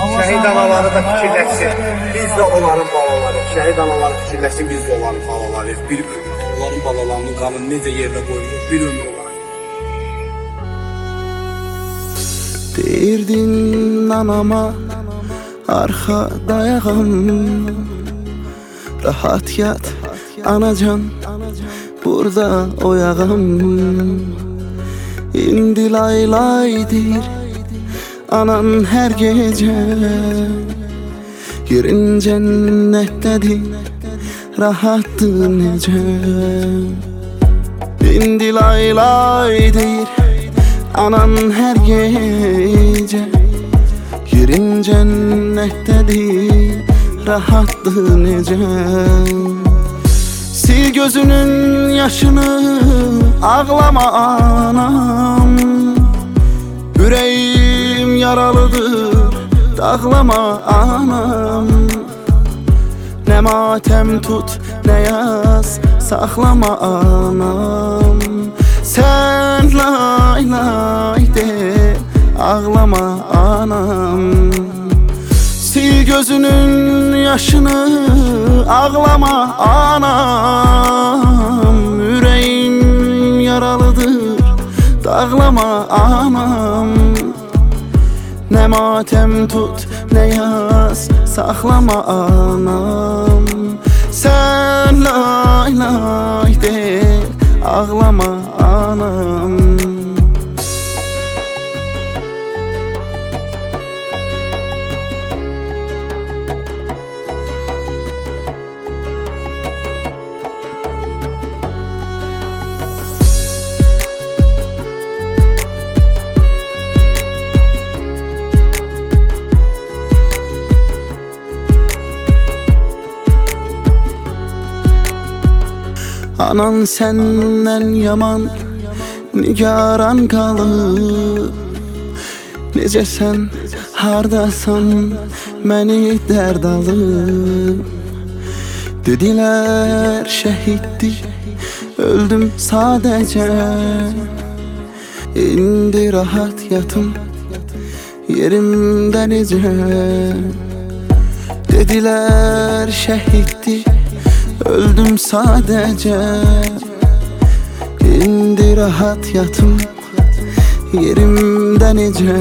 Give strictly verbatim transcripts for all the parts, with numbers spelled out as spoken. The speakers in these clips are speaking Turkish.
Şəhid anaları da fikirləşsin. Biz də onların balalarıyıq. Şəhid anaları fikirləşsin, biz də onların balalarıyıq. Bir ömür onların balalarının qanını necə yerdə qoyulur, bir ömür olarıq. Deyirdin anama arxa dayağım, rahat yat anacan, burada oyağım. İndi lay lay deyir anan hər gecə, yerin cənnətdədir, rahatdır necə. İndi lay lay deyir anan hər gecə, yerin cənnətdədir, rahatdır necə. Sil gözünün yaşını, ağlama anam, yüreğim yaralıdır, dağlama anam. Ne matem tut, ne yaz, saklama anam. Sen lay lay de, ağlama anam. Sil gözünün yaşını, ağlama anam. Yüreğim yaralıdır, dağlama anam. Ne matem tut, ne yaz, saklama anam. Sen lay lay de, ağlama anam. Anan senden yaman, nigaran kalıb. Necə sen hardasan, məni dərd alıb. Dediler şəhiddi, öldüm sadəcə. İndi rahat yatım, yerimdə necə. Dediler şəhiddi, öldüm sadece. İndi rahat yatım, yerimde nece.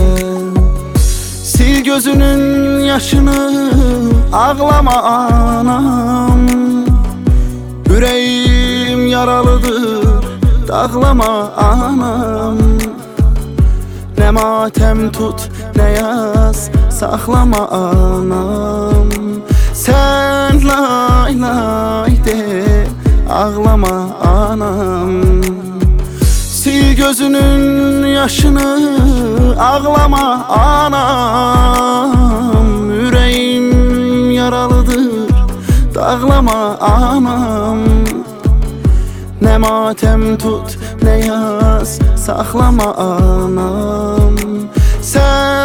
Sil gözünün yaşını, ağlama anam. Yüreğim yaralıdır, dağlama anam. Ne matem tut, ne yaz, saklama anam. Sen lay lay de, ağlama anam. Sil gözünün yaşını, ağlama anam. Yüreğim yaralıdır, dağlama anam. Ne matem tut, ne yaz, saklama anam. Sen